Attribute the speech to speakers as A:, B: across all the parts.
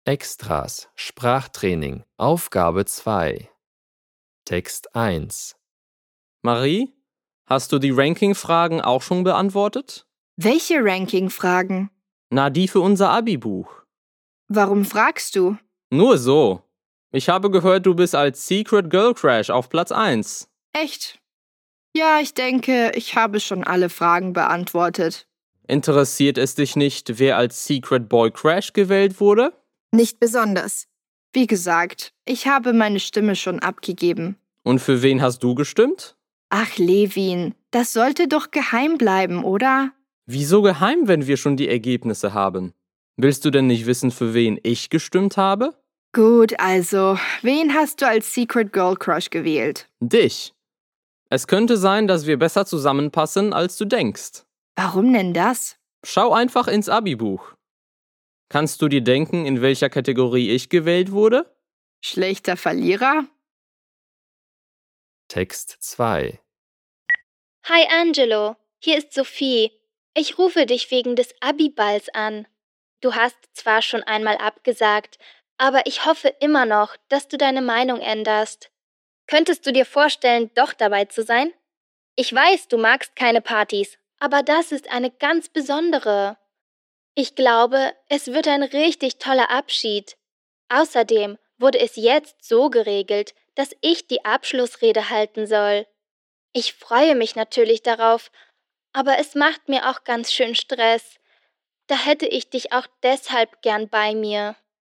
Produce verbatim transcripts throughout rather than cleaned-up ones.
A: Extras, Sprachtraining, Aufgabe zwei. Text eins.
B: Marie, hast du die Ranking-Fragen auch schon beantwortet?
C: Welche Ranking-Fragen?
B: Na, die für unser Abi-Buch.
C: Warum fragst du?
B: Nur so. Ich habe gehört, du bist als Secret Girl Crush auf Platz eins.
C: Echt? Ja, ich denke, ich habe schon alle Fragen beantwortet.
B: Interessiert es dich nicht, wer als Secret Boy Crush gewählt wurde?
C: Nicht besonders. Wie gesagt, ich habe meine Stimme schon abgegeben.
B: Und für wen hast du gestimmt?
C: Ach, Levin, das sollte doch geheim bleiben, oder?
B: Wieso geheim, wenn wir schon die Ergebnisse haben? Willst du denn nicht wissen, für wen ich gestimmt habe?
C: Gut, also, wen hast du als Secret Girl Crush gewählt?
B: Dich. Es könnte sein, dass wir besser zusammenpassen, als du denkst.
C: Warum denn das?
B: Schau einfach ins Abi-Buch. Kannst du dir denken, in welcher Kategorie ich gewählt wurde?
C: Schlechter Verlierer?
A: Text zwei.
D: Hi Angelo, hier ist Sophie. Ich rufe dich wegen des Abi-Balls an. Du hast zwar schon einmal abgesagt, aber ich hoffe immer noch, dass du deine Meinung änderst. Könntest du dir vorstellen, doch dabei zu sein? Ich weiß, du magst keine Partys, aber das ist eine ganz besondere. Ich glaube, es wird ein richtig toller Abschied. Außerdem wurde es jetzt so geregelt, dass ich die Abschlussrede halten soll. Ich freue mich natürlich darauf, aber es macht mir auch ganz schön Stress. Da hätte ich dich auch deshalb gern bei mir.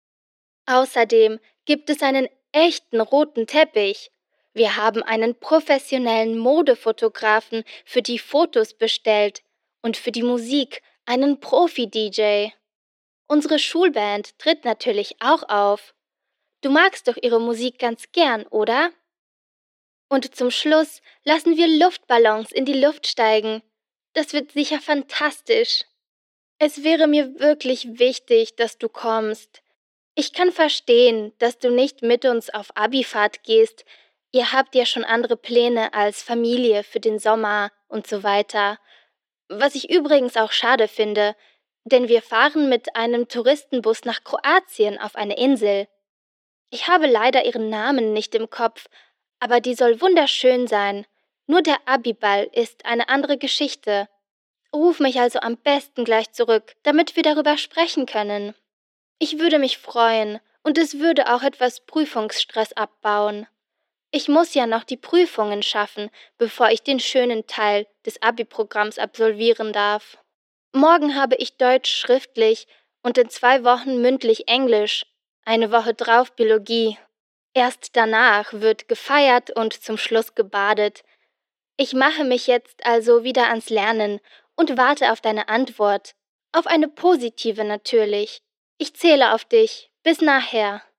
D: Außerdem gibt es einen echten roten Teppich. Wir haben einen professionellen Modefotografen für die Fotos bestellt und für die Musik einen Profi-D J. Unsere Schulband tritt natürlich auch auf. Du magst doch ihre Musik ganz gern, oder? Und zum Schluss lassen wir Luftballons in die Luft steigen. Das wird sicher fantastisch. Es wäre mir wirklich wichtig, dass du kommst. Ich kann verstehen, dass du nicht mit uns auf Abifahrt gehst. Ihr habt ja schon andere Pläne als Familie für den Sommer und so weiter. Was ich übrigens auch schade finde, denn wir fahren mit einem Touristenbus nach Kroatien auf eine Insel. Ich habe leider ihren Namen nicht im Kopf, aber die soll wunderschön sein. Nur der Abiball ist eine andere Geschichte. Ruf mich also am besten gleich zurück, damit wir darüber sprechen können. Ich würde mich freuen und es würde auch etwas Prüfungsstress abbauen. Ich muss ja noch die Prüfungen schaffen, bevor ich den schönen Teil des Abi-Programms absolvieren darf. Morgen habe ich Deutsch schriftlich und in zwei Wochen mündlich Englisch, eine Woche drauf Biologie. Erst danach wird gefeiert und zum Schluss gebadet. Ich mache mich jetzt also wieder ans Lernen und warte auf deine Antwort. Auf eine positive natürlich. Ich zähle auf dich. Bis nachher.